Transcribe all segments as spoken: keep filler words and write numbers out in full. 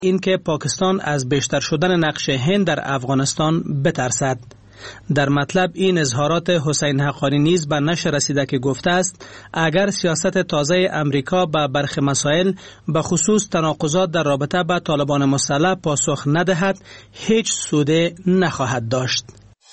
اینکه پاکستان از بیشتر شدن نقش هند در افغانستان بترسد. در مطلب این اظهارات حسین حقانی نیز به نشر رسیده که گفته است اگر سیاست تازه امریکا به برخی مسائل به خصوص تناقضات در رابطه با طالبان مسلح پاسخ ندهد هیچ سودی نخواهد داشت.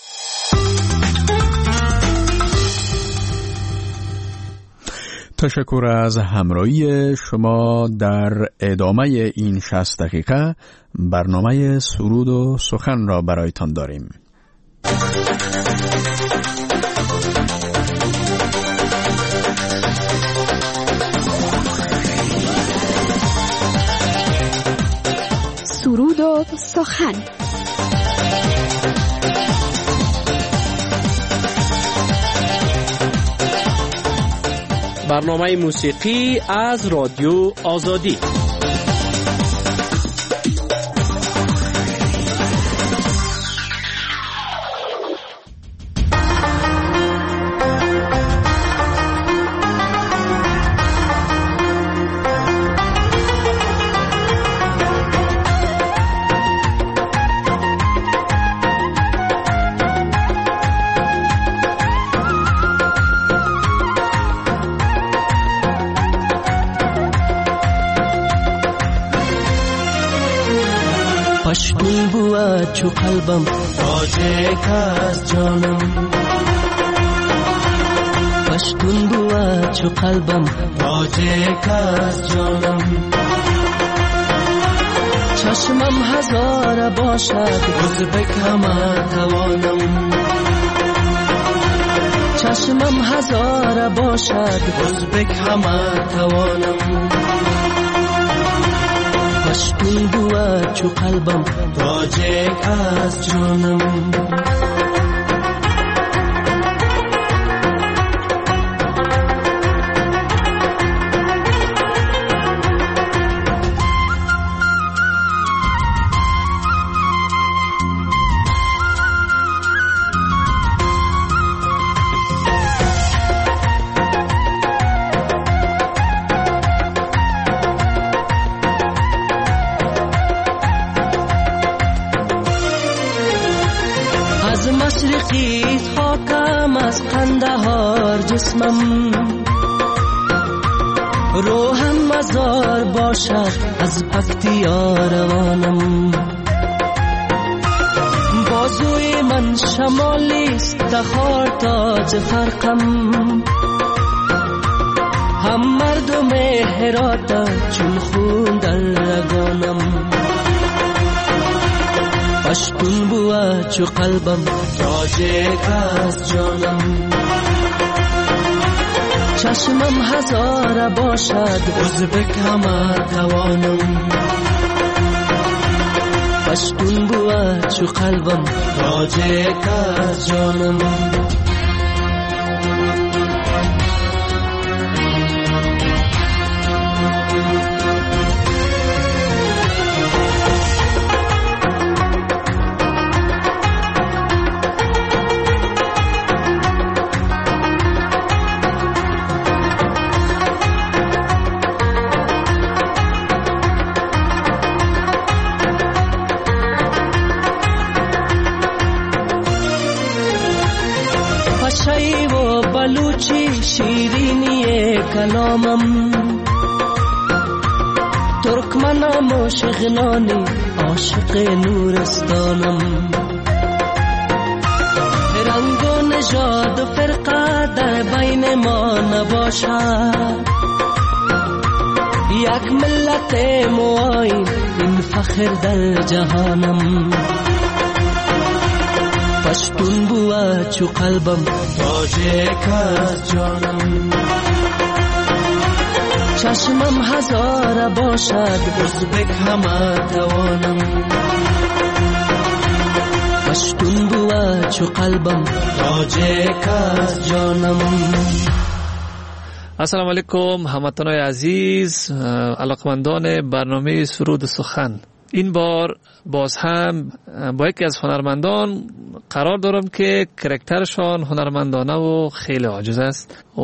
تشکر از همراهی شما. در ادامه این شصت دقیقه برنامه سرود و سخن را برایتان داریم. سرود و سخن. برنامه موسیقی از رادیو آزادی. پشتون بود چو قلبم تاجک از جانم، پشتون بود چو قلبم تاجک از جانم. چشمم هزار باشد ازبک همه توانم، چشمم هزار باشد ازبک همه توانم. پشتون بود چو قلبم تاجک از جانم. مشرقی خاکم از قندهار جسمم، روحم مزار باشد از پکتیا روانم. بازوی من شمالیست تخار تاج فرقم، هم مردم هرات چون خون در رگانم. پشتون بود چو قلبم تاجک از جانم، چشمم هزار باشد ازبک همه توانم. پشتون بود چو قلبم تاجک از جانم. پشایی و بلوچی شیرینی کلامم، ترکمنم و شغنانی عاشق نورستانم. رنگ و نژاد و فرقه در بین ما نباشد، یک ملت موین این فخر در جهانم. پشتون بود چو قلبم تاجک از جانم، چشمم هزار باشد ازبک همه توانم. پشتون بود چو قلبم تاجک از جانم. السلام علیکم هموطنان عزیز، علاقمندان برنامه سرود سخن. این بار باز هم با یکی از هنرمندان قرار دارم که کرکترشان هنرمندانه و خیلی عاجز است و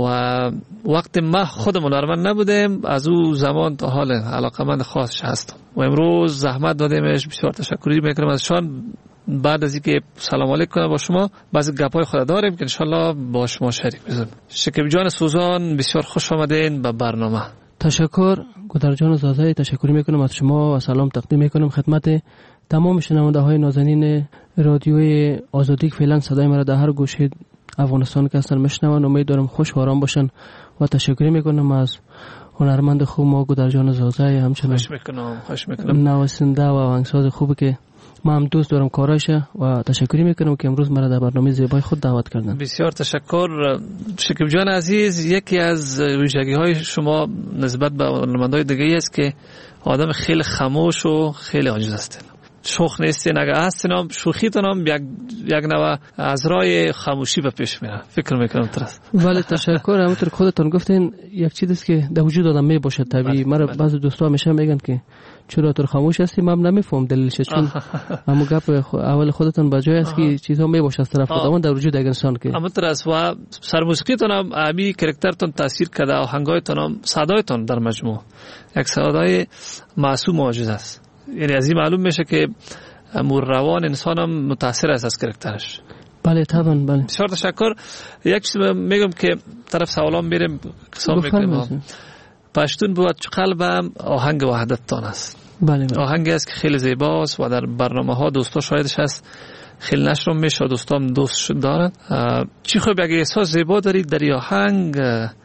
وقت ما خودم هنرمند نبودم از او زمان تا حال علاقمند خاصش هستم و امروز زحمت دادیمش. بسیار تشکری میکنم ازشان. بعد از اینکه سلام علیکم کنم با شما بعضی گپای خود داریم که انشالله با شما شریک بشیم. شکیب جان سوزان بسیار خوش آمدین به برنامه. تشکر گودر جان زازای، تشکر میکنم از شما و سلام تقدیم میکنم خدمت تمام شنونده های نازنین رادیوی آزادی که فعلا صدای مرا در هر گوشه افغانستان که هستن میشنون. امیدوارم خوش و آرام باشن و تشکر میکنم از هنرمند خوب ما گودر جان زازای، همچنین خوش میکنم خوش میکنم نوازنده و آهنگساز خوبی که ما هم دوست دارم کارایشه و تشکر میکنم که امروز مرا در برنامه زیبای خود دعوت کردن. بسیار تشکر شکیب جان عزیز. یکی از ویژگی های شما نسبت به هنرمندای دیگه است که آدم خیلی خاموش و خیلی عاجز هستین. شوخ نیستین، اگه هستین هم شوخیتون هم یک یک نوع از راه خاموشی به پیش میره. فکر میکنم درست. بله تشکر. همونطور خودتون گفتین یک چیزی است که در وجود آدم می باشه طبیعی. مرا بعضی دوستا همیشه میگن که چرا تو خاموش هستی؟ من نمیفهم دلیلش، چون همون گپ اول خودتون بجای است که چیزا می باشه از طرف خودمون در وجود یک انسان که همونطور است. و سرموسیقیتون هم امی کرکترتون تاثیر کرده، آهنگایتون هم صدایتون در مجموع یک صدای معصوم و عاجز است. یعنی از این معلوم میشه که امور روان انسان هم متاثر است از کرکترش. بله طبعا. بله بسیار تشکر. یک چیز میگم که طرف سوالام میریم قسم میکنم. پشتون بود قلبم آهنگ وحدت تان است. بله بله. آهنگی است که خیلی زیباست و در برنامه ها دوستا شاهدش هست، خیلی نشر میشه، دوستام دوست دارن. چی خوب اگه احساس زیبا دارید در آهنگ،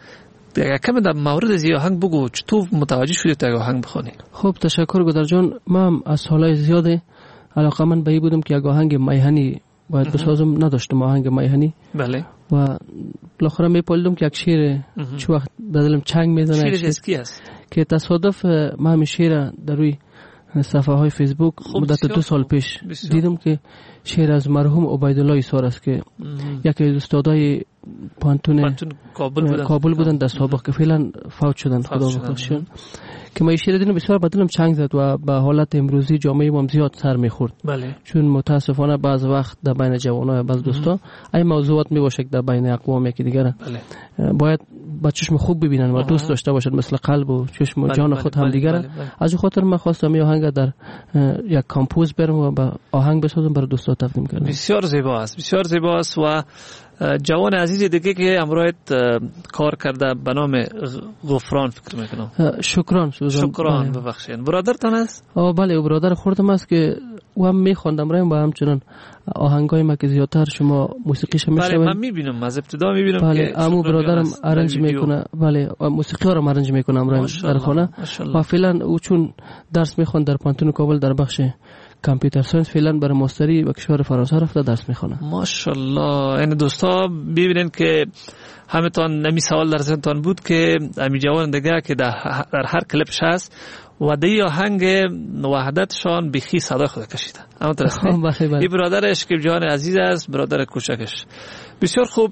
دیگه کمی در مورد از آهنگ بگو، چطور متوجه شدی تا آهنگ بخونی؟ خب تشکر گودر جان. من از سالهای زیاده علاقمند به این بودم که یک آهنگ میهنی باید بسازم. نداشتم آهنگ میهنی. بله. و بالاخره میپالدم که یک شعر چه وقت بدلم چنگ میزنه. شعر از کی است؟ که تصادف من همین شعر در روی صفحه های فیسبوک مدت دو سال پیش بسیار. دیدم که شعر از مرحوم عبیدالله ایسار است که یکی از استادای پانتون کابل بودن, کابل بودن در سابق که فعلا فوت شدن، خدا بخشن. که ما شعر دیدم بسیار بدلم چنگ زد و به حالت امروزی جامعه ما زیاد سر میخورد. بله. چون متاسفانه بعض وقت در بین جوانای بعض دوستا این موضوعات میباشه در بین اقوام یکی دیگر. بله. باید با چشم خوب ببینن و دوست داشته باشن، مثل قلب و چشم و بله جان بله خود هم دیگر. بله بله بله. از خاطر من خواستم این آهنگ در یک کامپوز برم و با آهنگ بسازم برای دوستا تقدیم کنم. بسیار زیبا است، بسیار زیبا است. و جوان عزیز دیگه که امروز کار کرده به نام غفران فکر میکنم. شکران سوزان. شکران ببخشید. برادرتان است؟ آه بله او برادر خودم است که او هم میخوندم رایم و همچنان آهنگای ما که زیادتر شما موسیقیش میشنوید. بله من میبینم، از ابتدا میبینم بله که عمو برادرم ارنج میکنه. بله موسیقی رو ارنج میکنم رایم در خانه. و فعلا او چون درس میخوند در پانتون کابل در بخش کامپیوتر ساینس، فعلا برای ماستری و کشور فرانسه رفته درس میخونه. ماشاءالله. این دوستا ببینین که همتون نمی سوال در ذهنتون بود که امی جوان دیگه که در, در هر کلیپش هست و دی آهنگ وحدتشان بخی صدا خود کشیده. اما درسته این برادرش که جان عزیز است، برادر کوچکش. بسیار خوب.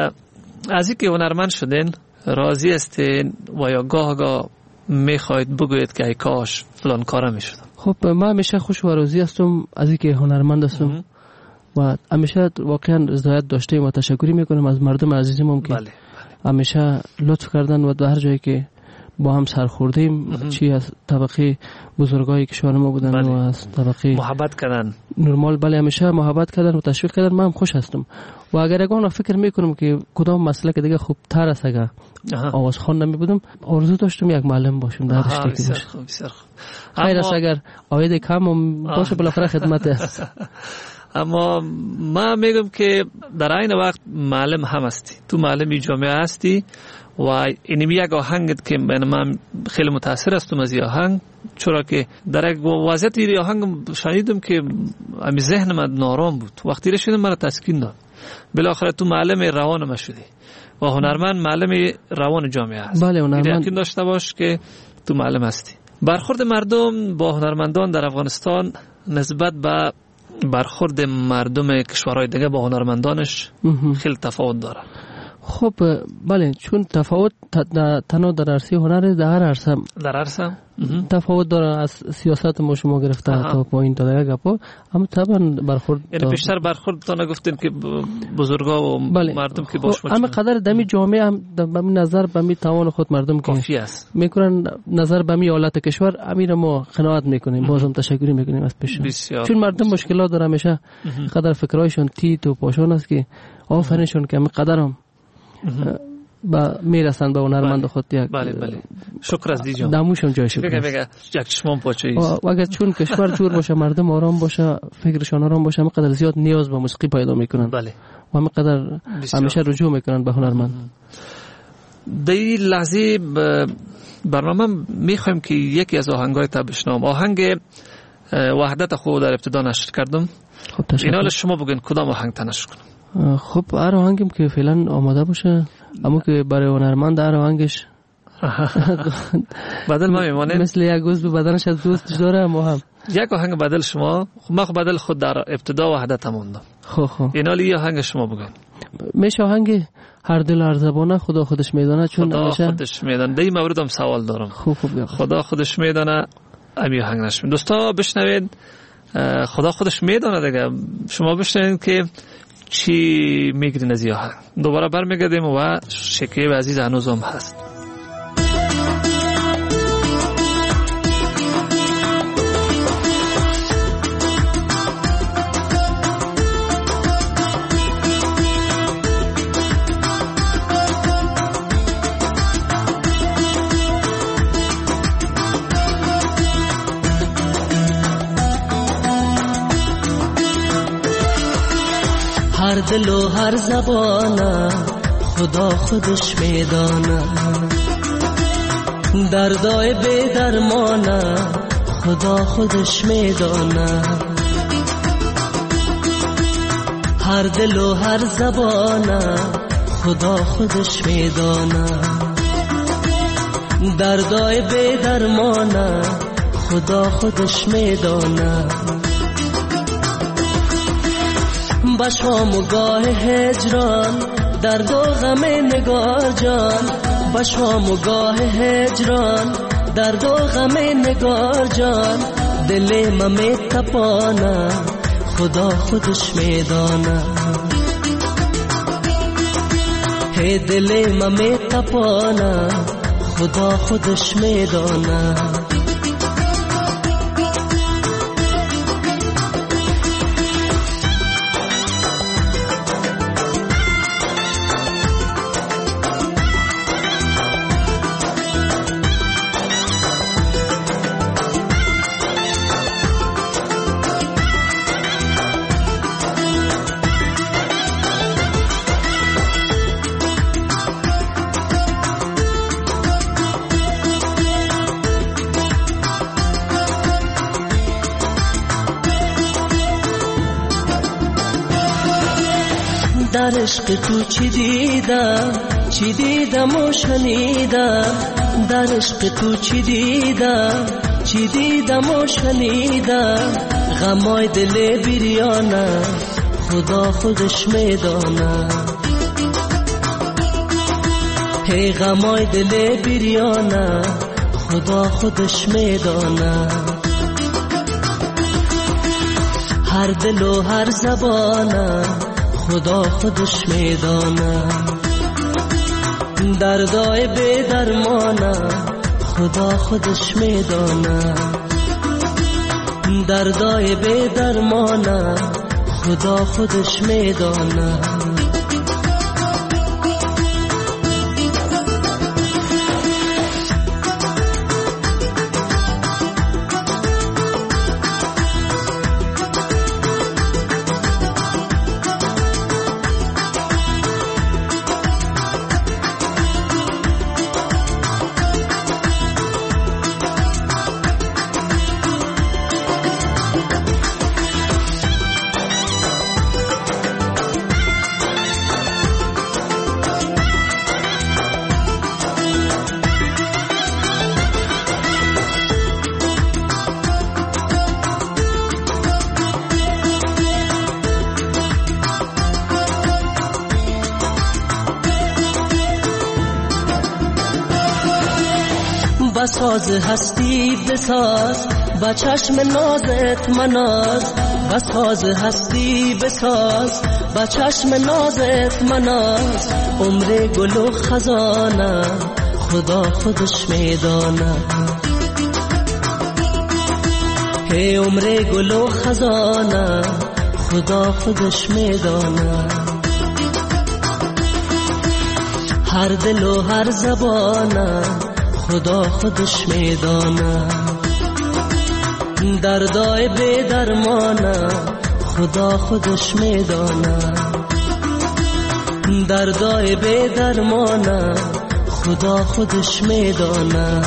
از اینکه هنرمند شدین راضی هستین و یا گاه گاه میخواید بگوید که ای کاش فلان کارا میشدم؟ خب من همیشه خوش و راضی هستم از اینکه هنرمند هستم و همیشه واقعا رضایت داشتم و تشکری میکنم از مردم عزیزم که بله. همیشه لطف کردن و در هر جایی که با هم سرخوردیم چی از طبقه بزرگای کشور ما بودن بله. و از طبقه محبت کردن نرمال. بله همیشه محبت کردن و تشویق کردن. من هم خوش هستم و اگر اگه فکر میکنم که کدام مسئله که دیگه خوب تر است اگر آواز خوان نمی بودم، آرزو داشتم یک معلم باشم در رشته که باشم. خیر است اگر آید کم باشه بالاخره خدمت است. اما ما میگم که در این وقت معلم هم هستی، تو معلمی جامعه هستی و اینمی یک آهنگت که من من خیلی متاثر هستم از این آهنگ، چرا که در یک وضعیت این آهنگ شنیدم که امی ذهن من نارام بود، وقتی رسیدم مرا تسکین داد. بالاخره تو معلم روان ما شدی و هنرمند معلم روان جامعه است. بله هنرمند یقین داشته باش که تو معلم هستی. برخورد مردم با هنرمندان در افغانستان نسبت به برخورد مردم کشورهای دیگه با هنرمندانش خیلی تفاوت داره. خب بله، چون تفاوت تنها در عرصه هنر، در هر عرصه در عرصه تفاوت داره. از سیاست ما شما گرفته تا پایین تا دیگه گپا، اما طبعا برخورد یعنی بیشتر برخورد تا نگفتین که بزرگا و بله. مردم که باش اما قدر دمی جامعه هم به نظر به می توان خود مردم کافی است میکنن، نظر به می حالت کشور امیر ما قناعت میکنیم. بازم تشکری میکنیم از پیش، چون مردم مشکلات داره همیشه. قدر فکرایشون تیت و پاشون است که آفرینشون که قدرم با میرسن به هنرمند خود. یک بله بله شکر از دیجان دموشم جایش بگه بگه یک چشمم پاچه و اگر چون کشور جور باشه، مردم آرام باشه، فکرشان آرام باشه، همقدر زیاد نیاز به موسیقی پیدا میکنن. بله و همقدر همیشه رجوع میکنن به هنرمند. در این لحظه برنامه میخوایم که یکی از آهنگای تا بشنوم. آهنگ وحدت خود در ابتدا نشر کردم. خب تشکر. اینا شما بگین کدام آهنگ تا نشر کنم؟ خب هر آهنگیم که فعلا آماده باشه، اما که برای هنرمند هر آهنگش بدل ما میمانه، مثل یک عضو بدنش از دوست داره. ما هم یک آهنگ بدل شما. خب ما بدل خود در ابتدا وحدت موندم. خب خب اینا لی آهنگ شما بگین. میشه آهنگ هر دل هر زبانه خدا خودش میدانه، چون خدا همیشه خودش میدانه. در این مورد هم سوال دارم. خوب خوب خدا خودش میدانه امی آهنگ نشون. دوستا بشنوید خدا خودش میدانه دیگه. شما بشنوید که چی میگرین از این آهنگ. دوباره برمیگردیم و شکیب عزیز هنوزم هست. هر دل و هر زبانه خدا خودش میدانه، دردای بی درمانه خدا خودش میدانه. هر دل و هر زبانه خدا خودش میدانه، دردای بی درمانه خدا خودش میدانه. بشام و گاه هجران درد و غم نگار جان، بشام و گاه هجران درد و غم نگار جان. دل من می تپانه خدا خودش میدانه، هی دل من می تپانه خدا خودش میدانه. در عشق تو چی دیدم، چی دیدم و شنیدم. در عشق تو چی دیدم، چی دیدم و شنیدم. غمای دل بریانه خدا خودش میدانه، هی غمای دل بریانه خدا خودش میدانه. هر دل و هر زبانه خدا خودش میدانه، دردای بی درمانه خدا خودش میدانه. دردای بی درمانه خدا خودش میدانه. ساز هستی بساز با چشم نازت مناز با ساز هستی بساز با چشم نازت مناز عمر گل و خزانه خدا خودش میدانه هی عمر گل و خزانه خدا خودش میدانه هر دل و هر زبانه خدا خودش میدانه دردای بی درمانه خدا خودش میدانه دردای بی درمانه خدا خودش میدانه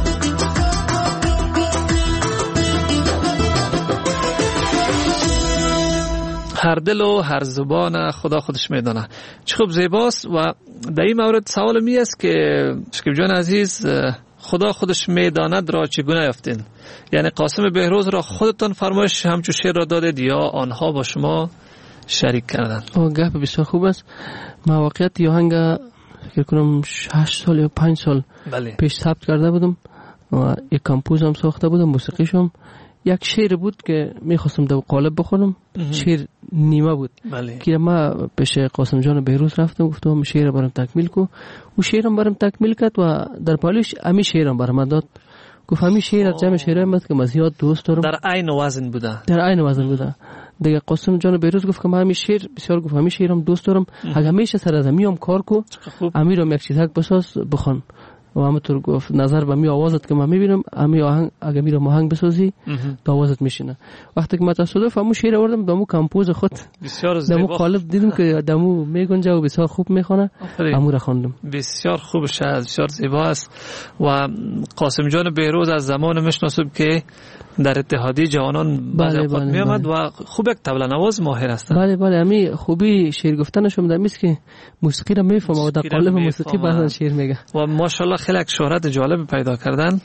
هر دل و هر زبان خدا خودش میدانه. چه خوب زیباست. و در این مورد سوال می است که شکیب جان عزیز خدا خودش میداند را چگونه یافتین؟ یعنی قاسم بهروز را خودتان فرمایش همچون شعر را دادید یا آنها با شما شریک کردند؟ او گپ بسیار خوب است. من واقعیت یه آهنگ فکر کنم هشت سال یا پنج سال بله. پیش ثبت کرده بودم و یک کمپوز هم ساخته بودم، موسیقیشم یک شعر بود که میخواستم در قالب بخونم. شعر نیمه بود. بله. که ما پیش قاسم جان بهروز رفتم گفتم شعر برام تکمیل کو. او شعرم برام تکمیل کرد و در پالیش امی شعرم برام داد. گفت همین شعر از جمع شعرام بود که من زیاد دوست دارم. در عین وزن بوده. در عین وزن بوده. دیگه قاسم جان بهروز گفت که من همین شعر بسیار گفت همین شعرم دوست دارم. اگه همیشه سر از امیام کار کو. امیرم یک چیزک بساز بخون. و همونطور گفت نظر به می آوازت که من میبینم امی آهنگ اگه میرم آهنگ بسازی تا آوازت میشینه. وقتی که من تصادف همون شعر آوردم دمو کمپوز خود بسیار زیبا دمو قالب دیدم که دمو میگنجه و بسیار خوب میخونه همو را خواندم. بسیار خوب شد، بسیار زیبا است. و قاسم جان بهروز از زمان میشناسم که در اتحادیه جوانان بعضی وقت می آمد و خوب یک طبله نواز ماهر است. بله بله امی خوبی شعر گفتنشم در میست که موسیقی را میفهمه و در قالب موسیقی بعضا شعر میگه و ماشاءالله خیلی یک شهرت جالب پیدا کردن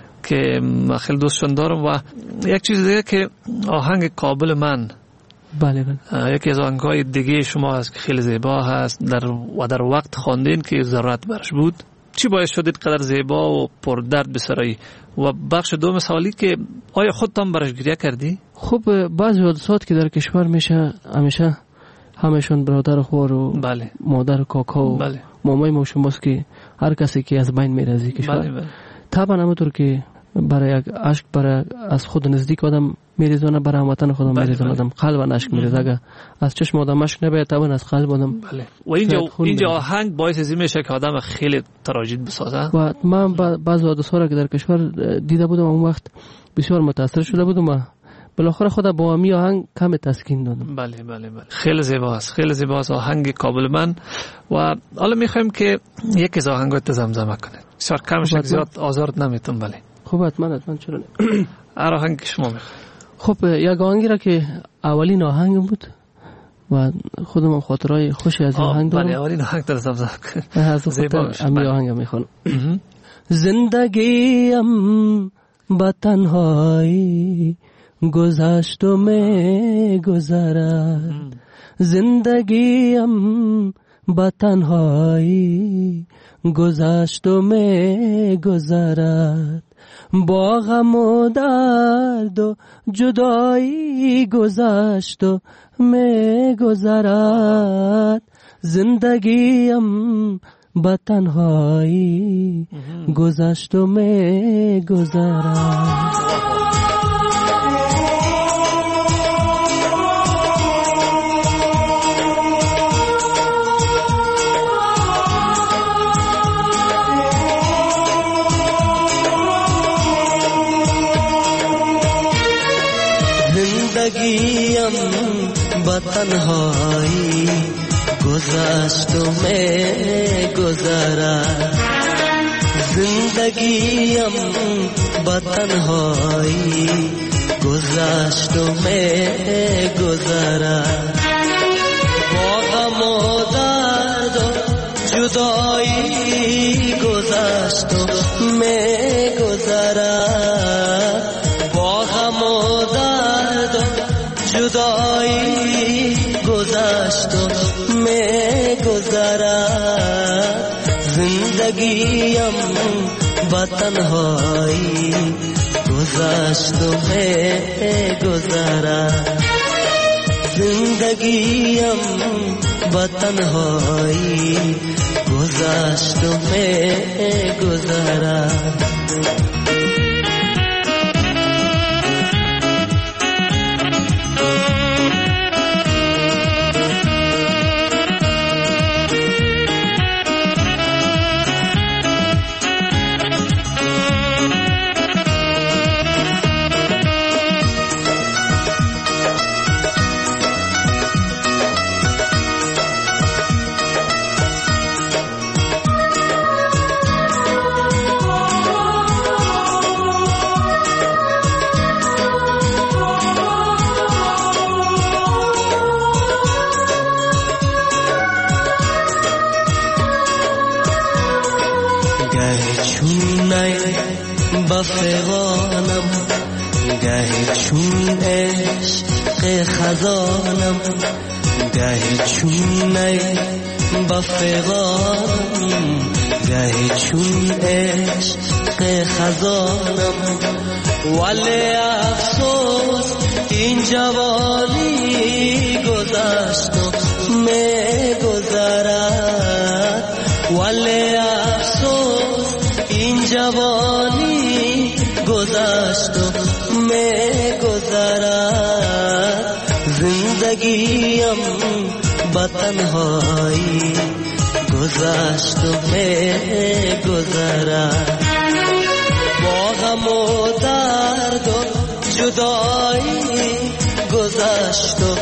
که من خیلی دوستشون دارم. و یک چیز دیگه که آهنگ کابل من بله بله یکی از آهنگ‌های دیگه شما هست که خیلی زیبا هست در و در وقت خواندین که ضرورت برش بود. چی باعث شدید قدر زیبا و پر درد بسرایی؟ و بخش دوم سوالی که آیا خودتان برش گریه کردی؟ خب بعضی حادثات که در کشور میشه همیشه همشون برادر خوار و بله. مادر و کاکا و بله. مامای ما شماست که هر کسی که از بین میره از کشور. بله بله. طبعا همونطور که برای یک عشق برای از خود نزدیک آدم میریزونه برای هموطن خودم بله میریزونه بله. آدم قلب عشق میریزه. اگه از چشم آدم عشق نباید طبعا از قلب آدم بله. و اینجا اینجا آهنگ باعث از این میشه که آدم خیلی تراژید بسازه. و من بعضی حادثات را که در کشور دیده بودم اون وقت بسیار متاثر شده بودم و بالاخره خود با می آهنگ کم تسکین دادم. بله بله بله. خیلی زیباست، خیلی زیباست آهنگ کابل من. و حالا میخوایم که یکی از آهنگات زمزمه کنه. بسیار کمش زیاد آزارت نمیتون. بله. خوب حتما حتما چرا نه. هر آهنگ شما میخواید. خب یک آهنگی را که اولین آهنگ بود و خودم خاطرای خوشی از آهنگ دارم. بله اولین آهنگ در زمزمه کنه. از خاطر امی آهنگ میخوام. زندگیم با تنهایی گذشت و می گذرد زندگیم با تنهایی گذشت و می گذرد با غم و درد و جدایی گذشت و می گذرد زندگیم با تنهایی گذشت و می گذرد. زندگیم با تنهایی گذشت و می گذرد زندگیم با تنهایی گذشت و می گذرد با غم و درد و جدایی گذشت و می گذرد با غم و درد و جدایی گذشت و می گذرد زندگیم با تنهایی گذشت و می‌گذرد زندگیم با تنهایی گذشت و می‌گذرد بفغانم گاهی چون عشق خزانم گاهی چون نی بفغانم گاهی چون عشق خزانم ولی افسوس این جوانی گذشت و می‌گذرد ولی افسوس این جوانی گذشت و می‌گذرد زندگیم با تنهایی گذشت و می‌گذرد با غم و درد و جدایی گذشت و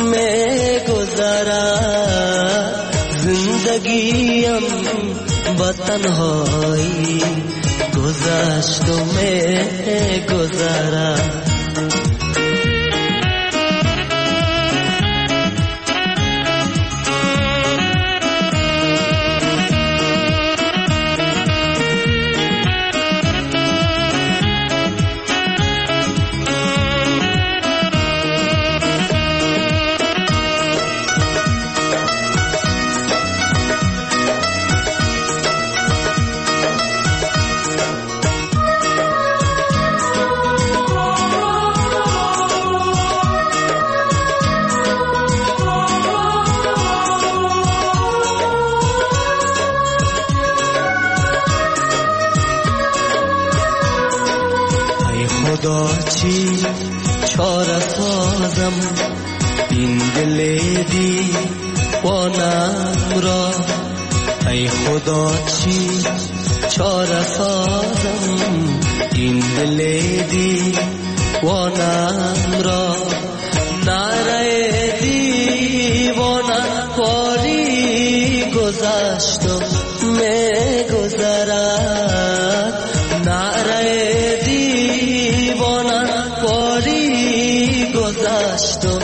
می‌گذرد زندگیم با تنهایی گذشت و می‌گذرد چی چاره سازم این دل دیوانم را ای خدا چی چاره سازم این دل دیوانم را نره دیوانم پاری گذشت و می‌گذرد نره گذشت و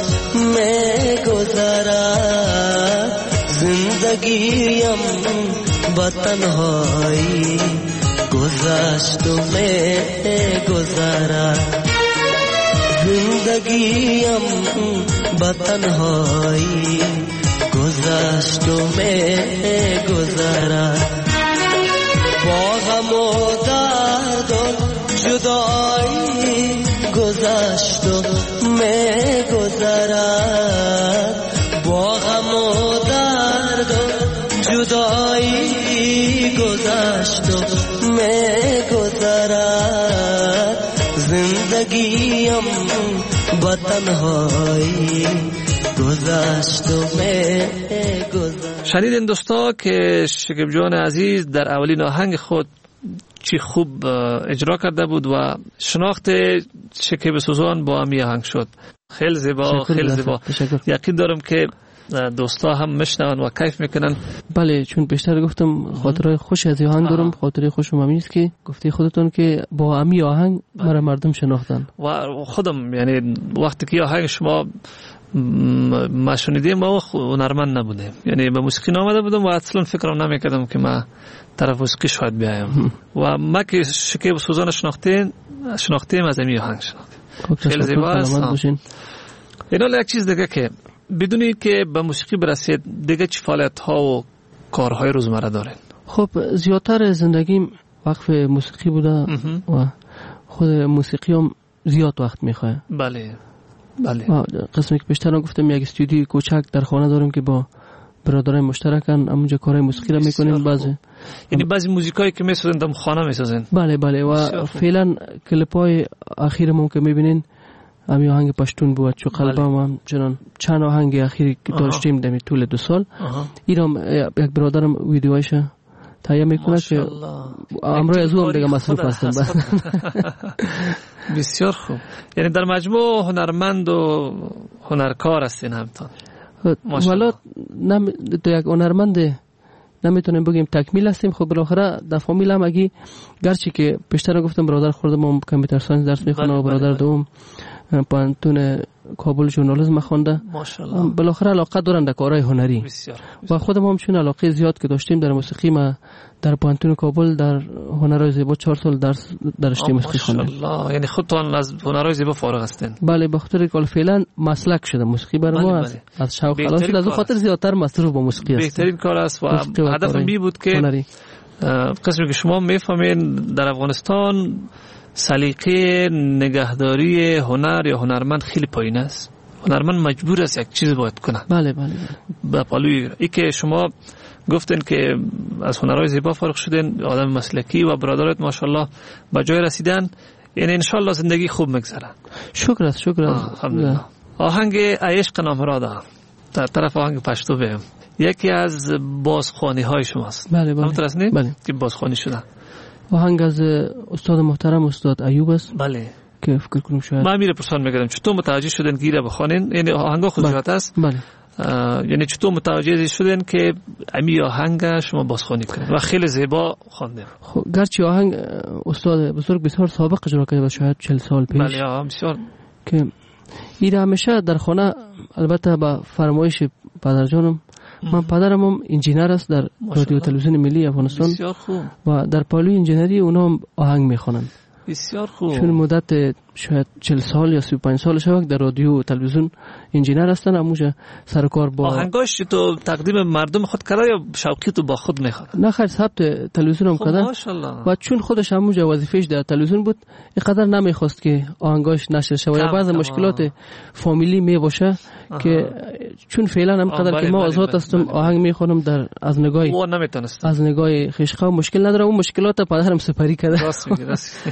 می‌گذرد زندگیم با تنهایی گذشت و می‌گذرد زندگیم با تنهایی گذشت و می‌گذرد با غم و درد و جدایی گذشت و می‌گذرد با غم و درد و جدایی گذشت و می‌گذرد زندگیم با تنهایی گذشت و می‌گذرد. شنیدین دوستا که شکیب جان عزیز در اولین آهنگ خود چی خوب اجرا کرده بود و شناخت شکیب سوزان با همی آهنگ شد. خیلی زیبا، خیلی زیبا. یقین دارم که دوستا هم میشنون و کیف میکنن. بله، چون بیشتر گفتم خاطرهای خوش از آهنگ دارم. خاطره خوشم همین است که گفته خودتون که با همی آهنگ مرا مردم شناختن و خودم یعنی وقتی که آهنگ شما ما شنیدیم ما هنرمند نبودیم، یعنی به موسیقی نامده بودم و اصلا فکرم نمیکردم که ما طرف موسیقی شاید بیایم و ما که شکیب سوزان شناختیم شناختیم از همی آهنگ شناختیم. خیلی زیبا است. اینا یک چیز دیگه که بدونی که به موسیقی برسید دیگه چه فعالیت ها و کارهای روزمره دارین؟ خب زیادتر زندگیم وقف موسیقی بوده و خود موسیقی هم زیاد وقت میخواه. بله بله. قسمی که پیشتر گفتم یک استودیوی کوچک در خانه داریم که با برادرای مشترکن همونجا کارهای موسیقی را میکنیم. بعضی یعنی بعضی موزیکایی که میسازن در خانه میسازن. بله بله. و فعلا کلیپای اخیرمون که میبینین همین آهنگ پشتون بود چو قلبم هم چنان چند آهنگ اخیری که داشتیم در طول دو سال. اینم یک برادرم ویدیوهایش تهیه میکنه که امروز از اون دیگه مصروف هستم. بسیار خوب. یعنی در مجموع هنرمند و هنرکار هستین همتون. والا نم تو یک هنرمند نمیتونیم بگیم تکمیل هستیم. خب بالاخره در فامیل هم اگه گرچه که پیشتر گفتم برادر خوردم هم کامپیوتر ساینس درس میخونه و برادر دوم پانتون کابل ژورنالیسم خوانده. ماشاءالله. بالاخره علاقه دارن در کارهای هنری. بسیار. و خودم هم چون علاقه زیاد که داشتیم در موسیقی، ما در پانتون کابل در هنرهای زیبا چهار سال درس درشتی موسیقی خواندم. ماشاءالله. یعنی خودتون از هنرهای زیبا فارغ هستین؟ بله، به خاطر که فعلا مسلک شده موسیقی برای ما. از, از شوق خلاص شد، از اون خاطر زیادتر مصروف با موسیقی است. بهترین کار است و هدف می بود که قسمی که شما میفهمین در افغانستان سلیقه نگهداری هنر یا هنرمند خیلی پایین است. هنرمند مجبور است یک چیز باید کنه. بله بله. به پالوی ای که شما گفتن که از هنرهای زیبا فارغ شدین، آدم مسلکی و برادرت ماشاءالله به جای رسیدن، یعنی انشالله زندگی خوب میگذره. شکر است، شکر است. الحمدلله. آهنگ عشق نامراده در طرف آهنگ پشتو بیم یکی از بازخوانی های شماست. بله بله. همونطور است نه؟ بله. که بازخوانی شده. آهنگ از استاد محترم استاد ایوب است. بله. که فکر کنم شاید من میره پرسان میگردم چطور متوجه شدن گیره بخوانین؟ یعنی آهنگ خودشات است. بله. یعنی چطور متوجه شدن که امی آهنگ شما بازخوانی کنید و خیلی زیبا خواندین؟ خب گرچه آهنگ استاد بزرگ بسیار سابق اجرا کرده، شاید چهل سال پیش. بله آه بسیار. که این همیشه در خانه، البته با فرمایش پدرجانم، من پدرم هم انجینر است در رادیو تلویزیون ملی افغانستان. بسیار خوب. و در پالوی انجینری اونا هم آهنگ میخوانند. بسیار خوب. چون مدت شاید چهل سال یا سی و پنج سال شوک در رادیو و تلویزیون انجینر هستن. همونجا سر کار با آهنگاش تو تقدیم مردم خود کرده یا شوقی تو با خود میخواد؟ نه خیر، ثبت تلویزیون هم کرده. ماشاءالله. و چون خودش همونجا وظیفه‌اش در تلویزیون بود، اینقدر نمیخواست که آهنگاش نشر شه. یا بعض مشکلات فامیلی می باشه که چون فعلا همقدر که ما آزاد هستم آهنگ میخونم در از نگاه او نمیتونست از نگاه خشخه مشکل نداره. اون مشکلات پدرم سپری کرده. راست میگی راست.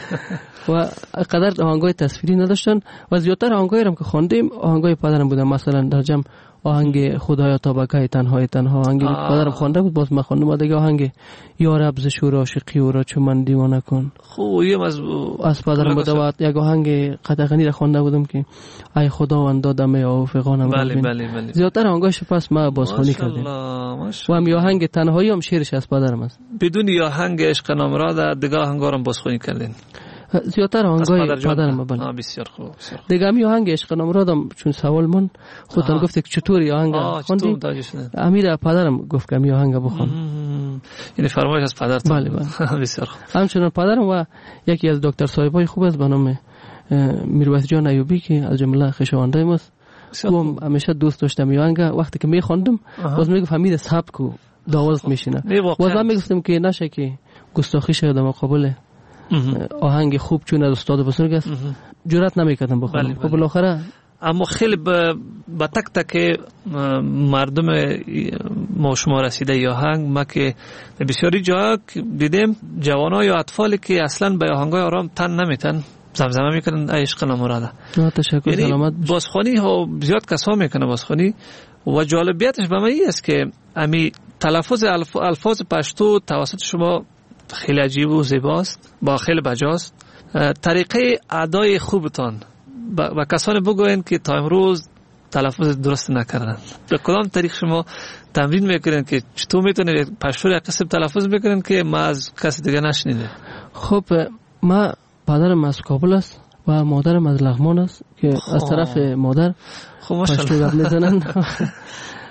و قدر آهنگای تصویری نداشتن و زیادتر آهنگایی هم که خواندیم آهنگای پدرم بودن. مثلا در جمع آهنگ خدایا طبقه تنهای تنها آهنگی پدرم خوانده بود، باز من خواندم. و دیگه آهنگ یا رب ز شور عاشقی او را چو من دیوانه کن، خوب یه از از پدرم بود. و یک آهنگ قطعی را خوانده بودم که ای خداوند دادم اوفقانم. بله بله بله. زیادتر آهنگاش پس ما بازخوانی کردیم. و هم آهنگ تنهایی هم شعرش از پدرم است. بدون آهنگ عشق نامراده دیگه آهنگا رو بازخوانی کردین؟ زیادتر آهنگای پدرم. بله. بسیار خوب. دیگه می آهنگ عشق نامرادم چون سوال من خودتان گفت که چطوری آهنگ خوندی؟ امیر پدرم گفت که می آهنگ بخوان. یعنی فرمایش از پدرتون. بله بله. بسیار خوب. همچنین پدرم و یکی از دکتر صاحبای خوب است به نام میرویس جان ایوبی که از جمله خویشاونده ماست. او همیشه دوست داشتم می آهنگ. وقتی که می خواندم باز میگفت حمید سبک و داوود میشینه. باز من میگفتم که نشه که گستاخی شه در مقابل آهنگ خوب چون از استاد بزرگ است جرأت نمیکردم بخونم. خب بالاخره اما خیلی با تک تک مردم ما شما رسیده ای آهنگ، ما که بسیاری جا دیدیم جوانای یا اطفالی که اصلا به آهنگای آرام تن نمیتن زمزمه میکنن ای عشق نامراده. تشکر سلامت. بازخوانی ها زیاد کسا میکنه بازخوانی و جالبیتش به من این است که امی تلفظ الف... الفاظ پشتو توسط شما خیلی عجیب و زیباست، با خیلی بجاست. طریقه ادای خوبتان و کسانی بگوین که تا امروز تلفظ درست نکردن، به کدام طریق شما تمرین میکنین که چطور میتونید پشتو یک قسم تلفظ بکنین که ما از کسی دیگه نشنیده؟ خب ما پدرم از کابل است و مادرم از لغمان است که خواه. از طرف مادر پشتو گپ میزنن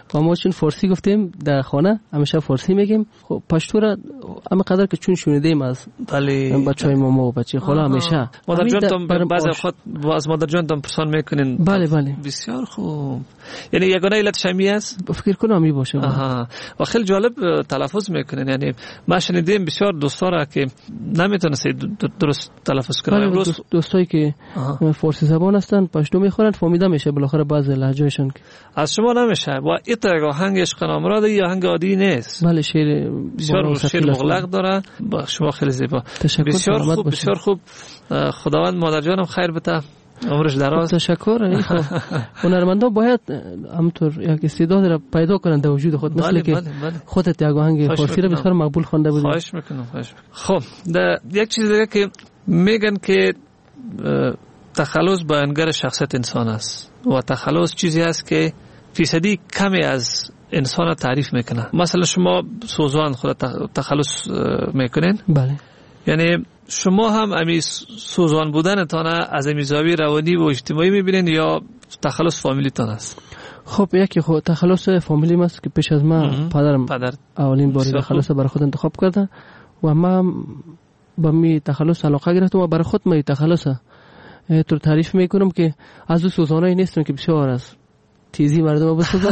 و ما چون فارسی گفتیم در خانه همیشه فارسی میگیم. خب پشتو را اما قدر که چون شنیدیم از بله بچهای ماما و بچه خاله همیشه مادر جان تام بعضی وقت باز مادر جان تام پرسان میکنین. بله بله بسیار خوب. یعنی یگانه علت شمی است فکر کنم می باشه. آها و خیلی جالب تلفظ میکنین. یعنی ما شنیدیم بسیار دوستا را که نمیتونن درست تلفظ کنن. امروز دوستایی که فارسی زبان هستن پشتو میخورن فهمیده میشه بالاخره بعضی لهجهشون از شما نمیشه. و این آهنگ عشق نامراد یا آهنگ عادی نیست. بله شعر بسیار شعر مغلق داره. با شما خیلی زیبا. بسیار خوب بسیار خوب. خداوند مادر جانم خیر بده. عمرش دراز. تشکر. هنرمندا باید همونطور یک استعداد را پیدا کنند در وجود خود. مثل که خودت یک آهنگ فارسی را بسیار مقبول خوانده بودی. خواهش میکنم. خواهش میکنم. خب یک چیز دیگه که میگن که تخلص بیانگر شخصیت انسان است و تخلص چیزی است که فیصدی کمی از انسان تعریف میکنه. مثلا شما سوزوان خود تخلص میکنین. بله. یعنی شما هم امی سوزوان بودنتان از امی زاویه روانی و اجتماعی میبینین یا تخلص فامیلیتان است؟ خب یکی خود تخلص فامیلیم است که پیش از ما پدرم پدر اولین باری تخلص برای خود انتخاب کرده و ما با می تخلص علاقه گرفتم و برای خود می تخلص تو تعریف میکنم که از او سوزانایی نیستم که بسیار از تیزی مردم بسوزن.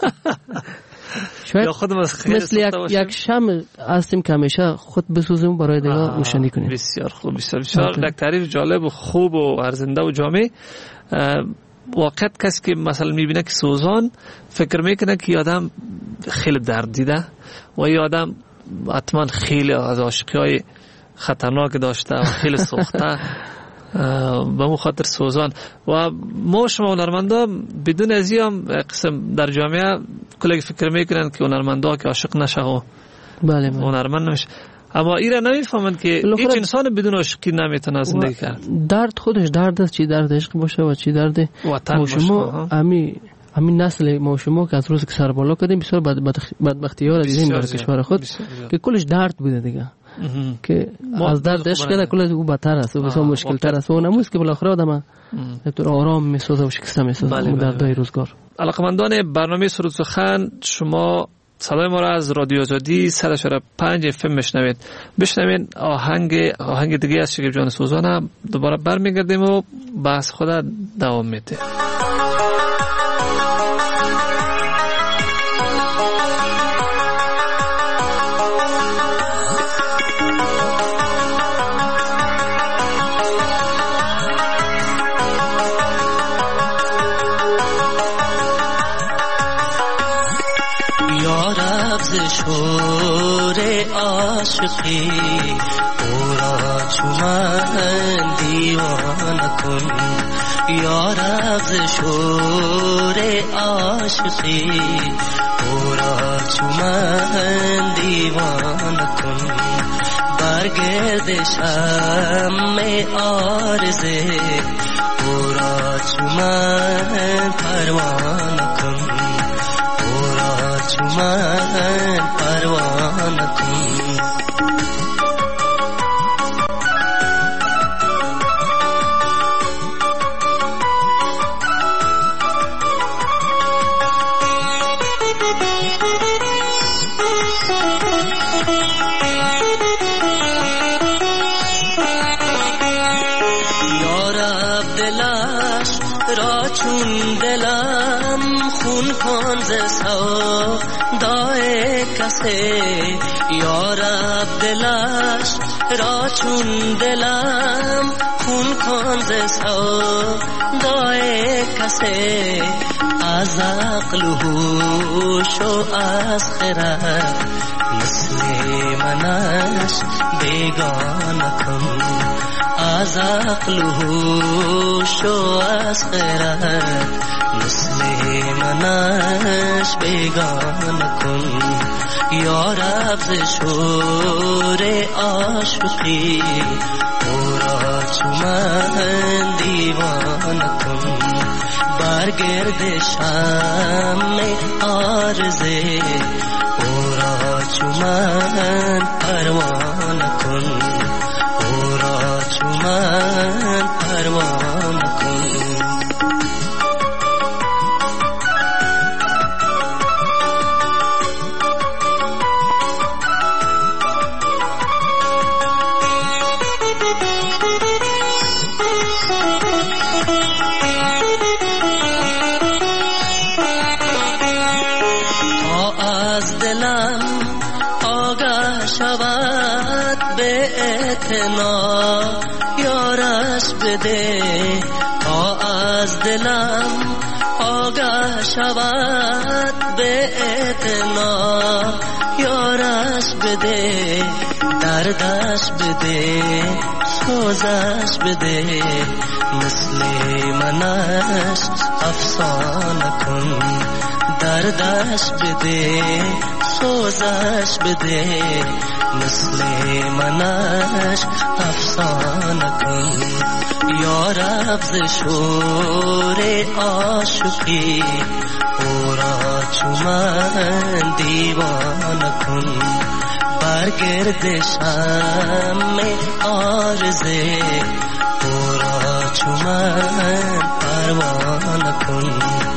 شاید مثل یک, یک شم هستیم که همیشه خود بسوزیم برای دیگه روشنی کنیم. بسیار خوب بسیار بسیار یک تعریف جالب و خوب و ارزنده و جامع. واقعا کسی که مثلا میبینه که سوزان فکر میکنه که آدم خیلی درد دیده و یه آدم حتما خیلی از عاشقی های خطرناک داشته و خیلی سوخته به مو خاطر سوزان. و ما شما هنرمندا بدون از این قسم در جامعه کلی فکر میکنن که هنرمندا که عاشق نشه و بله هنرمند نمیشه. اما ایرا نمیفهمن که هیچ انسان بدون عشقی نمیتونه زندگی کرد. درد خودش درد است، چی درد عشق باشه و چی درد ما شما امی همین نسل ما شما که از روز که سر بالا کردیم بسیار بدبختی ها را دیدیم در کشور خود که کلش درد بوده دیگه که از درد عشق ده کل او بدتر است و بسیار مشکل تر است و نموز که بالاخره آدم طور آرام میسازه و شکسته میسازه در دای روزگار. علاقمندان برنامه سرود سخن، شما صدای ما را از رادیو آزادی صد و چهار و پنج اف ام میشنوید. بشنوید آهنگ آهنگ دیگه از شکیب جان سوزان. دوباره برمیگردیم و بحث خود دوام میده. شور عاشقی پورا چمن دیوان کن یا رب شور عاشقی پورا چمن دیوان کن برگرد شم آرزه پورا چمن پروان کن چمن پروان کن یارب دلش را چون دلم خون کن ز سودای کسی یارب دلش را چون دلم خون کن ز سودای کسی از عقل و هوش و از خرد مثل منش بیگانه کن از عقل و هوش و از خرد مثل منش بیگانه کن یا رب ز شور عاشقی پورا چمن دیوانه کن برگرد شم آرزه پورا چمن پروانه کن پورا چمن پروانه کن اعتنا یارش بده تا از دلم آگاه شود به اعتنا یارش بده دردش بده سوزش بده مثل منش افسانه کن دردش بده سوزش بده مثل منش افسانه کن یا رب ز شور عاشقی او را چو من دیوانه کن برگرد شمع عارضه او را چو من پروانه کن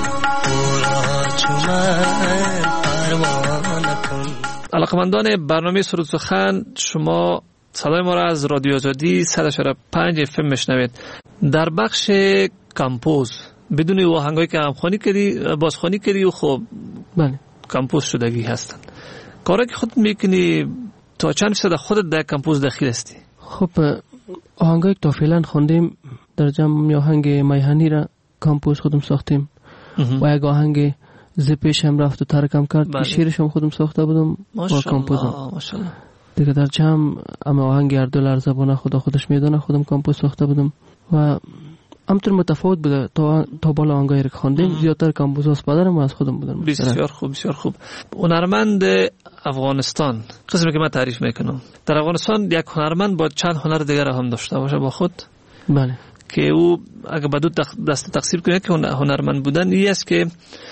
او را چو من پروانه کن. علاقمندان برنامه سرود سخن، شما صدای ما را از رادیو آزادی صد و چهار و پنج اف ام میشنوید. در بخش کمپوز بدون آهنگایی که همخوانی کردی بازخوانی کردی و خب بله کمپوز شدگی هستن، کاری که خود میکنی تا چند فیصد خودت در کمپوز داخل هستی؟ خب آهنگایی که تا فعلا خواندیم در جمع آهنگ میهنی را کمپوز خودم ساختیم و یک آهنگ ز پیشم رفت و ترکم کرد که شعرش هم خودم ساخته بودم با کمپوزم. ماشاءالله. دیگه در جمع اما آهنگ اردل ارزبانه خدا خودش میدونه خودم کمپوز ساخته بودم و همطور متفاوت بوده تا تا بالا آهنگایی که خواندیم زیادتر کمپوز از پدرم از خودم بودم. بسیار خوب بسیار خوب. هنرمند افغانستان قسمی که من تعریف میکنم، در افغانستان یک هنرمند با چند هنر دیگر هم داشته باشه با خود. بله. که او اگه بدو دست تقسیم کنه که هنرمند بودن این است که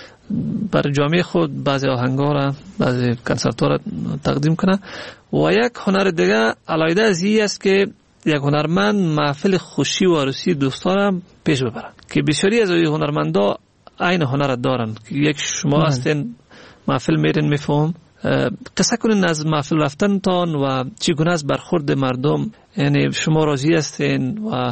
بر جامعه خود بعضی آهنگا را بعضی کنسرت‌ها را تقدیم کنه و یک هنر دیگه علاوه از این است که یک هنرمند محفل خوشی و عروسی دوستان را پیش ببرن که بسیاری از این هنرمندا عین هنر دارن که یک شما هستین محفل میرین میفهم قصه کنین از محفل رفتن تان و چگونه از برخورد مردم، یعنی شما راضی هستین و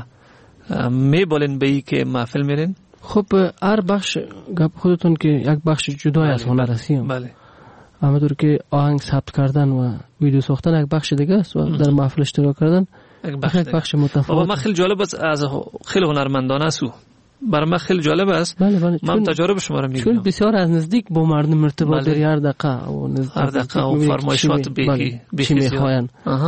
میبالین به ای که محفل میرین؟ خب هر بخش گپ خودتون که یک بخش جدای از هنر هستیم. بله. همونطور که آهنگ ثبت کردن و ویدیو ساختن یک بخش دیگه است و در محفل اشتراک کردن یک بخش, بخش متفاوت. بابا من خیلی جالب است، از خیلی هنرمندانه است. برای من خیلی جالب است. بله بله. من تجارب شما رو میگم. چون بسیار از نزدیک با مردم ارتباط داری هر دقیقه و نزدیک هر دقیقه و فرمایشات بگی چی میخواین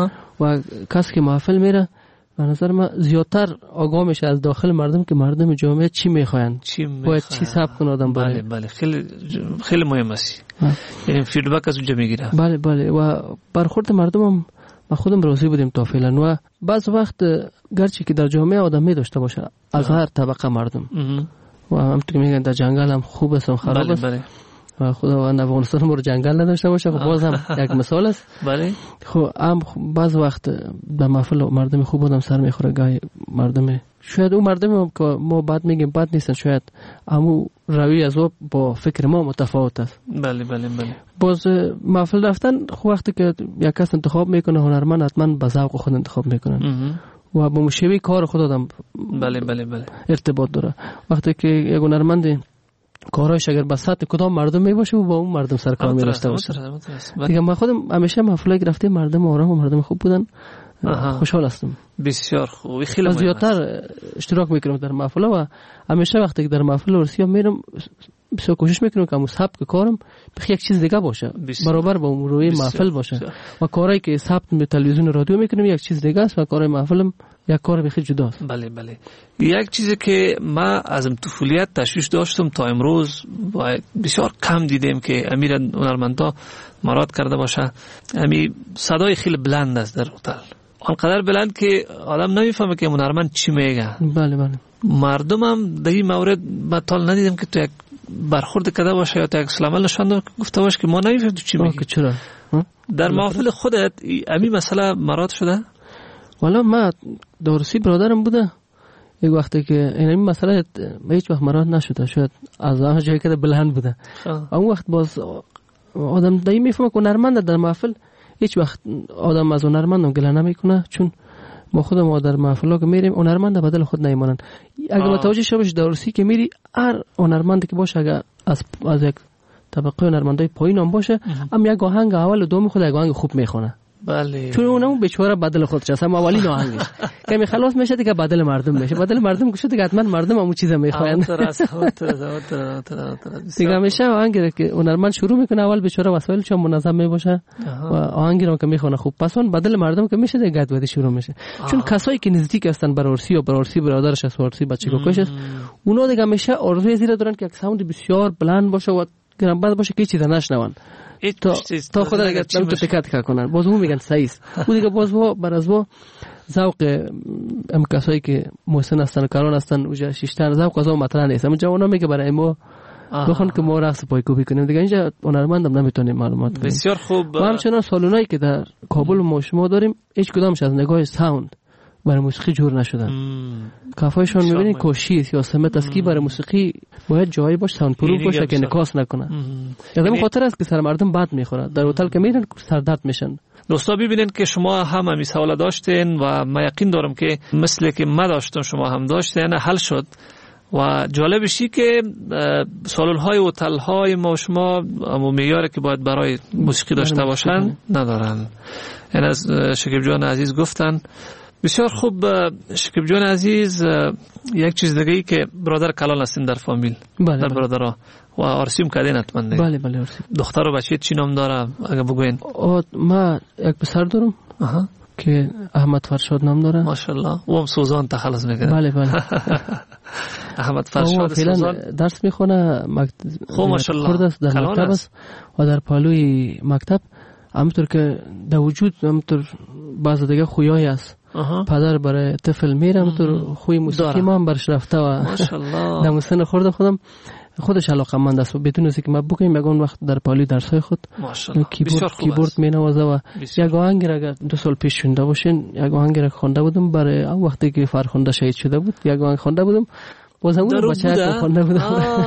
و کسی که محفل میره به نظر من زیادتر آگاه میشه از داخل مردم که مردم جامعه چی میخواین، باید چی سبک کنه آدم بله بله خیلی خیلی مهم است. یعنی فیدبک از اونجا میگیره. بله بله و برخورد مردم هم ما خودم راضی بودیم تا فعلا و بعض وقت گرچه که در جامعه آدم می داشته باشه از هر طبقه مردم و همونطور که میگن در جنگل هم خوب است و خراب است. بله. و خداوند افغانستان ما رو جنگل نداشته باشه خب باز هم یک مثال است. بله. خب هم بعض وقت در محفل مردم خوب بودم سر میخوره گاهی مردم شاید اون مردم که ما بعد میگیم بد نیستن، شاید همو روی از او با فکر ما متفاوت است. بله بله بله. باز محفل رفتن خب وقتی که یک کس انتخاب میکنه هنرمند حتما به ذوق خود انتخاب میکنن و با مشوی کار خود آدم بله بله بله ارتباط داره. وقتی که یک هنرمند کارایش اگر به سطح کدام مردم می باشه و با اون مردم سر کار می داشته باشه. دیگه ما خودم همیشه محفلایی رفتیم مردم آرام و مردم خوب بودن. خوشحال هستم. بسیار خوب. خیلی زیادتر اشتراک میکنم در محفل و همیشه وقتی که در محفل ورسیا میرم بسیار کوشش میکنم که سبک کارم بخی یک چیز دیگه باشه برابر با اون روی محفل باشه و کاری که ثبت به تلویزیون رادیو میکنم یک چیز دیگه است و کار محفلم یک کار بخی جداست. بله بله. یک چیزی که ما از طفولیت تشویش داشتم تا امروز و بسیار کم دیدیم که امیر هنرمندا مراد کرده باشه، امی صدای خیلی بلند است در هتل، آنقدر بلند که آدم نمیفهمه که هنرمند چی میگه. بله بله. مردم هم در این مورد من تا ندیدم که تو یک برخورد کرده باشه یا تو یک سلام نشان گفته باشه که ما نمیفهمیم تو چی میگی. چرا؟ در محفل خودت امی مسئله مراد شده؟ والا ما دورسی برادرم بوده یک وقتی که این مسئله هیچ وقت مراد نشده، شاید از آن جایی که بلند بوده. اون وقت باز آدم دایی میفهمه که هنرمند در محفل هیچ وقت آدم از هنرمند گله نمیکنه، چون ما خودمون در محفلا که میریم هنرمند بدل خود نمیمونن. اگه متوجه شوش دورسی که میری هر هنرمندی که باشه اگه از از یک طبقه هنرمندای پایین هم باشه هم یک آهنگ اول و دوم خود یک آهنگ خوب میخونه. بله. چون اونم بیچاره بدل خودش است. اما اولین آهنگش کمی خلاص میشه دیگه بدل مردم میشه. بدل مردم که شد دیگه حتما مردم همون چیزا میخواین. دیگه میشه آهنگی که هنرمند شروع میکنه اول بیچاره وسایلش منظم میباشه و آهنگی رو که میخونه خوب، پس اون بدل مردم که میشه دیگه گدودی شروع میشه. چون کسایی که نزدیک هستن بر ارسی و بر ارسی برادرش است، ارسی بچه کوکش است، اونا دیگه میشه آرزوی زیرا دارن که ساوند بسیار بلند باشه و گرانبار باشه که چیزا نشنون. تا تا خود اگر تو تکات کنن باز اون میگن صحیح است. اون دیگه باز و بر از و ذوق ام کسایی که محسن هستن کارون هستن اوجا شیشتن ذوق از اون مطرح نیست. اما جوانا میگه برای ما بخون که ما رقص پایکوبی کنیم دیگه اینجا هنرمندم نمیتونیم معلومات بدیم. بسیار خوب. و همچنان سالونایی که در کابل ما شما داریم هیچ کدامش از نگاه ساوند برای موسیقی جور نشدن. کافایشون میبینید کوشی یا سمت اسکی برای موسیقی باید جایی باشه ساوند پروف باشه که نکاس نکنه. یادم خاطر است که سر مردم بد میخوره، در هتل که میرن سردرد میشن. دوستا ببینید که شما هم همین سوال داشتین و من یقین دارم که مثل که ما داشتم شما هم داشتین حل شد. و جالبشی که سالن‌های و هتل‌های ما شما همون معیاری که باید برای موسیقی داشته باشن ندارن. این از شکیب جان عزیز گفتن. بسیار خوب. شکیب جان عزیز یک چیز دیگه ای که برادر کلان هستین در فامیل. بله در برادرها و آرسیم کردین حتما دیگه. بله بله آرسیم. دختر و بچه چی نام داره اگه بگوین؟ ما یک پسر دارم. آها. که احمد فرشاد نام داره. ماشاءالله. او هم سوزان تخلص میکنه. بله بله. احمد فرشاد سوزان درس میخونه مکتب. خب ماشاءالله. خورد است در مکتب است و در پالوی مکتب همونطور که در وجود همونطور بعض دیگه خویای است. پدر برای طفل میره همونطور خوی موسیقی ما هم برش رفته و ماشاءالله در مسن خورده خودم خودش علاقه‌مند است و بدون اینکه ما بگیم یگان وقت در پالی درس‌های خود ماشاءالله کیبورد کیبورد مینوازه و یک آهنگ را دو سال پیش شونده باشین یک آهنگ را خوانده بودم برای اون وقتی که فرخنده شهید شده بود یک آهنگ خوانده بودم باز همون بچه خوانده بودم.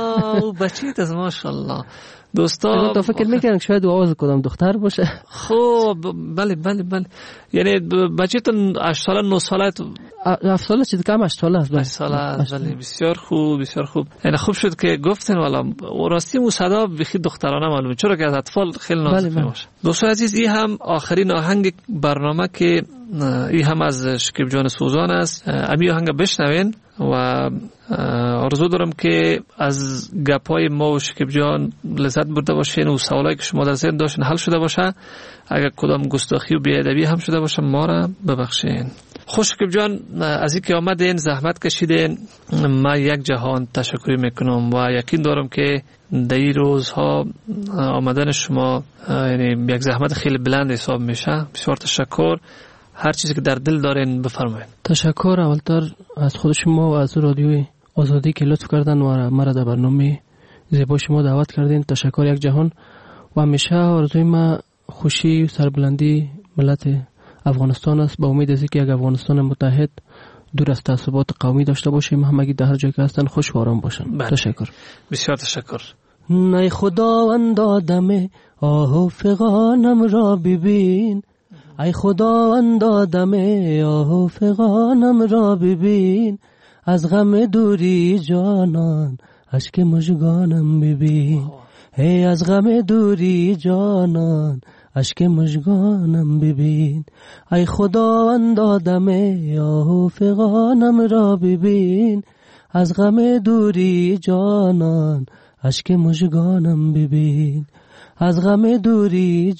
آه بچه از ماشاءالله. دوستا تو فکر میکنن که شاید آواز کدام دختر باشه؟ خب بله بله بله. یعنی بچه‌تون هشت ساله نه ساله هفت ساله چیز کم هشت ساله است. هشت ساله بله. بسیار خوب بسیار خوب. یعنی خوب شد که گفتن والا راستی اون صدا بخی دخترانه معلومه چرا که از اطفال خیلی نازک میشه. دوستان عزیز این هم آخرین آهنگ برنامه که این هم از شکیب جان سوزان است. امی آهنگ بشنوین و آرزو دارم که از گپای ما و شکیب جان لذت برده باشین و سوالایی که شما در ذهن داشتین حل شده باشه. اگر کدام گستاخی و بی‌ادبی هم شده باشه ما را ببخشین. خوش شکیب جان از اینکه آمدین زحمت کشیدین من یک جهان تشکر میکنم و یقین دارم که در این روزها آمدن شما یعنی یک زحمت خیلی بلند حساب میشه. بسیار تشکر. هر چیزی که در دل دارین بفرمایید. تشکر اولتر از خود شما و از رادیوی آزادی که لطف کردن و مرا در برنامه زیبا شما دعوت کردین. تشکر یک جهان و همیشه آرزوی ما خوشی و سربلندی ملت افغانستان است. با امید از اینکه یک افغانستان متحد دور از تعصبات قومی داشته باشیم، همگی در هر جای که هستن خوش و آرام باشن. بله. تشکر. بسیار تشکر. ای خداوند آدم آه و فغانم را ببین، ای خداوند آدم آه و فغانم را ببین، از غم دوری جانان اشک مژگانم ببین، ای از غم دوری جانان اشک مژگانم ببین، ای خداوند آدم آه و فغانم را ببین، از غم دوری جانان اشک مژگانم ببین، از غم دوری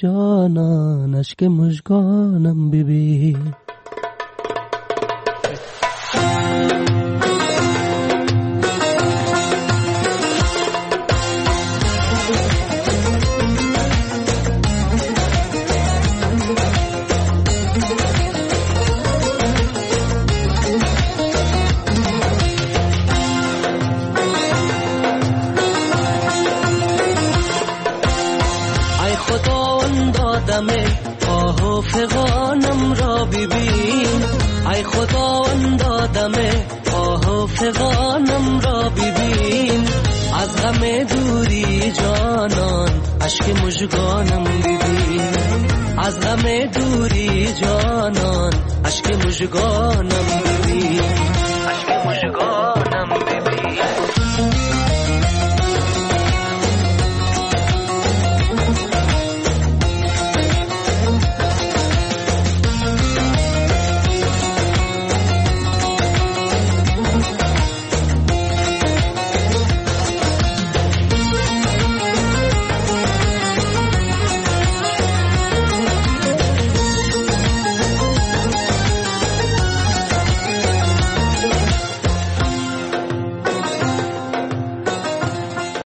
جانان اشک مژگانم ببین. آه و فغانم را ببین، ای خداوند آدم آه و فغانم را ببین، از غم دوری جانان اشک مژگانم ببین، از غم دوری جانان اشک مژگانم ببین، اشک مژگانم